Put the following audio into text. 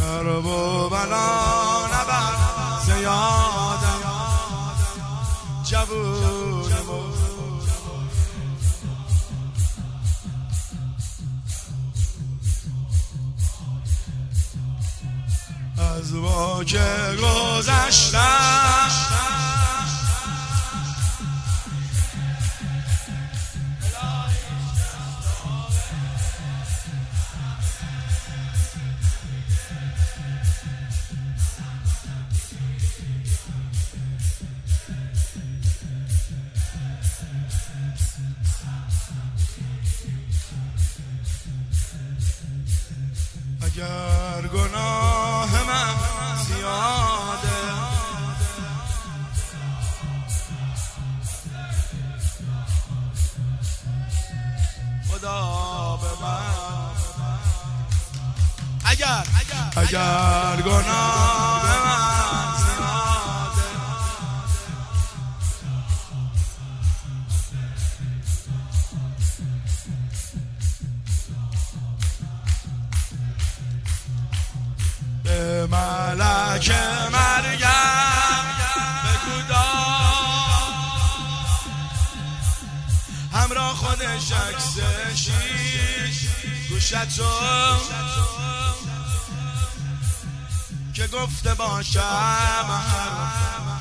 کرب و بلا نبر زیادم جوونمو از ما که گذشتم اگر گناه من زیاده خدا به من اگر گناه من زیاده به ملک مرگم بگو همراه خودش عکس شیش گوشتو که گفته باشم